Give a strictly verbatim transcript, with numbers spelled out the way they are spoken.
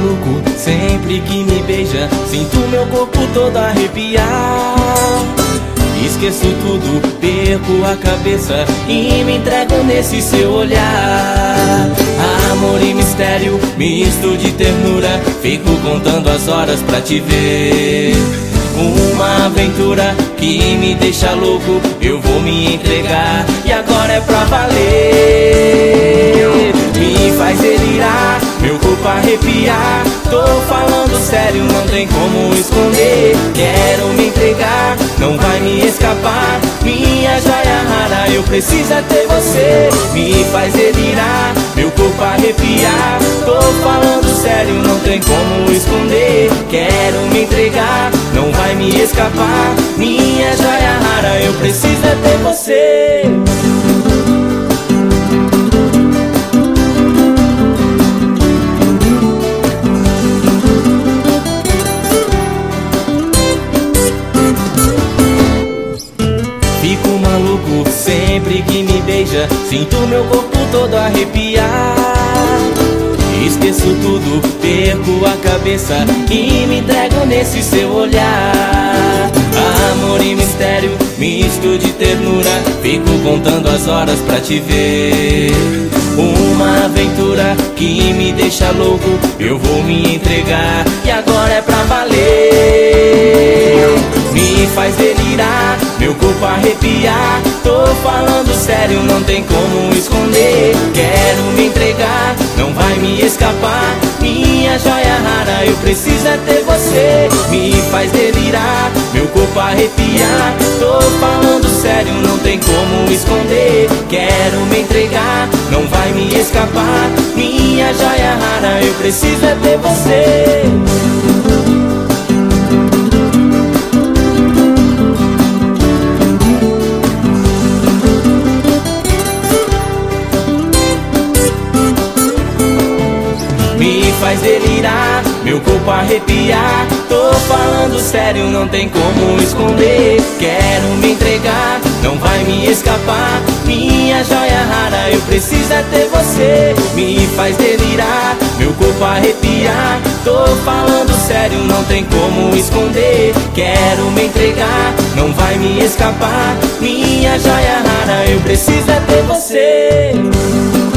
maluco sempre que me beija. Sinto meu corpo todo arrepiar. Esqueço tudo, perco a cabeça e me entrego nesse seu olhar. Amor e mistério, misto de ternura, fico contando as horas pra te ver. Uma aventura que me deixa louco, eu vou me entregar e agora é pra valer. Me faz delirar, meu corpo arrepiar. Tô falando sério, não tem como esconder. Quero me entregar, não vai me escapar. Minha joia rara, eu preciso é ter você. Me faz delirar, meu corpo arrepiar. Tô falando sério, não tem como esconder. Quero me entregar, não vai me escapar. Minha joia rara, eu preciso é ter você. Fico maluco sempre que me beija. Sinto meu corpo todo arrepiar. Esqueço tudo, perco a cabeça e me entrego nesse seu olhar. Amor e mistério, misto de ternura, fico contando as horas pra te ver. Uma aventura que me deixa louco, eu vou me entregar e agora é pra valer. Me faz delirar, meu corpo arrepiar. Tô falando sério, não tem como esconder. Quero me entregar, não vai me escapar. Minha joia rara, eu preciso é ter você. Me faz delirar, meu corpo arrepiar. Tô falando sério, não tem como esconder. Quero me entregar, não vai me escapar. Minha joia rara, eu preciso é ter você. Me faz delirar, meu corpo arrepiar. Tô falando sério, não tem como esconder. Quero me entregar, não vai me escapar. Minha joia rara, eu preciso é ter você. Me faz delirar, meu corpo arrepiar. Tô falando sério, não tem como esconder. Quero me entregar, não vai me escapar. Minha joia rara, eu preciso é ter você.